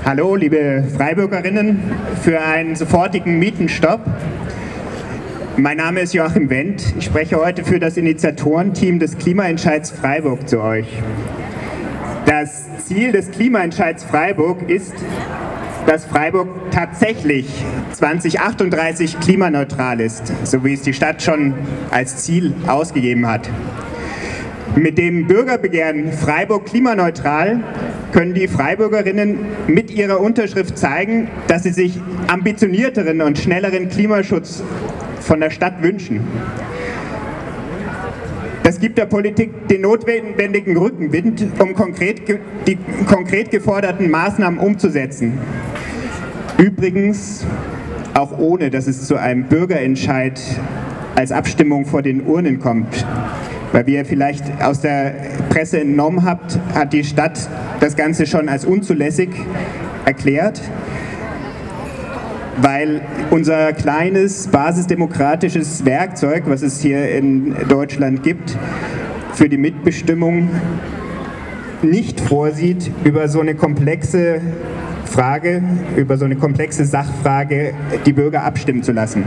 Hallo, liebe Freiburgerinnen, für einen sofortigen Mietenstopp. Mein Name ist Joachim Wendt. Ich spreche heute für das Initiatorenteam des Klimaentscheids Freiburg zu euch. Das Ziel des Klimaentscheids Freiburg ist, dass Freiburg tatsächlich 2038 klimaneutral ist, so wie es die Stadt schon als Ziel ausgegeben hat. Mit dem Bürgerbegehren Freiburg klimaneutral können die Freiburgerinnen mit ihrer Unterschrift zeigen, dass sie sich ambitionierteren und schnelleren Klimaschutz von der Stadt wünschen. Das gibt der Politik den notwendigen Rückenwind, um die konkret geforderten Maßnahmen umzusetzen. Übrigens auch ohne, dass es zu einem Bürgerentscheid als Abstimmung vor den Urnen kommt. Weil wie ihr vielleicht aus der Presse entnommen habt, hat die Stadt das Ganze schon als unzulässig erklärt, weil unser kleines basisdemokratisches Werkzeug, was es hier in Deutschland gibt, für die Mitbestimmung nicht vorsieht, über so eine komplexe Frage, über so eine komplexe Sachfrage die Bürger abstimmen zu lassen.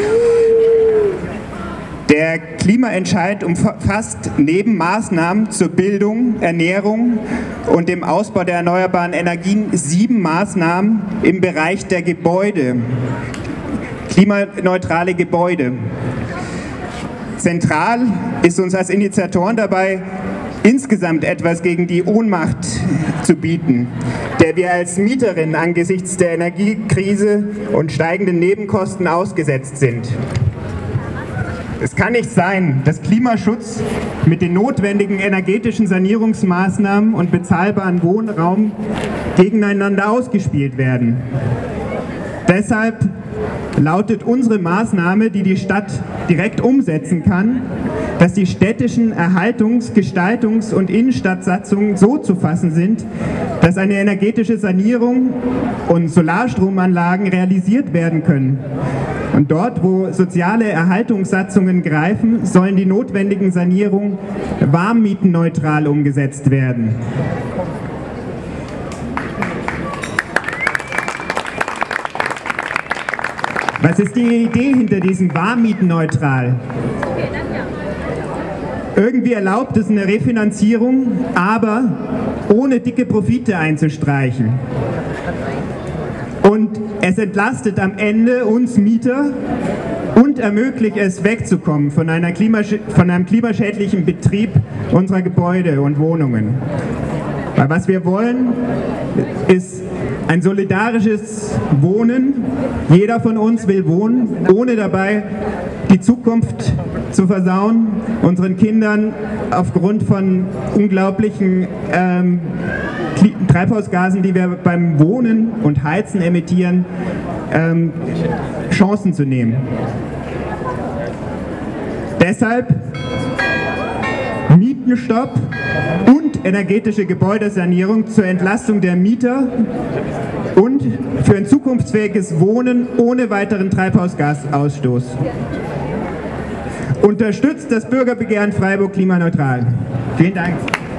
Der Klimaentscheid umfasst neben Maßnahmen zur Bildung, Ernährung und dem Ausbau der erneuerbaren Energien 7 Maßnahmen im Bereich der Gebäude, klimaneutrale Gebäude. Zentral ist uns als Initiatoren dabei, insgesamt etwas gegen die Ohnmacht zu bieten, der wir als Mieterin angesichts der Energiekrise und steigenden Nebenkosten ausgesetzt sind. Es kann nicht sein, dass Klimaschutz mit den notwendigen energetischen Sanierungsmaßnahmen und bezahlbaren Wohnraum gegeneinander ausgespielt werden. Deshalb lautet unsere Maßnahme, die die Stadt direkt umsetzen kann, dass die städtischen Erhaltungs-, Gestaltungs- und Innenstadtsatzungen so zu fassen sind, dass eine energetische Sanierung und Solarstromanlagen realisiert werden können. Und dort, wo soziale Erhaltungssatzungen greifen, sollen die notwendigen Sanierungen warmmietenneutral umgesetzt werden. Was ist die Idee hinter diesem warmmietenneutral? Irgendwie erlaubt es eine Refinanzierung, aber ohne dicke Profite einzustreichen. Und es entlastet am Ende uns Mieter und ermöglicht es, wegzukommen von einem klimaschädlichen Betrieb unserer Gebäude und Wohnungen. Weil was wir wollen, ist ein solidarisches Wohnen. Jeder von uns will wohnen, ohne dabei die Zukunft zu versauen, unseren Kindern aufgrund von unglaublichen Treibhausgasen, die wir beim Wohnen und Heizen emittieren, Chancen zu nehmen. Deshalb Mietenstopp und energetische Gebäudesanierung zur Entlastung der Mieter und für ein zukunftsfähiges Wohnen ohne weiteren Treibhausgasausstoß. Unterstützt das Bürgerbegehren Freiburg klimaneutral. Vielen Dank.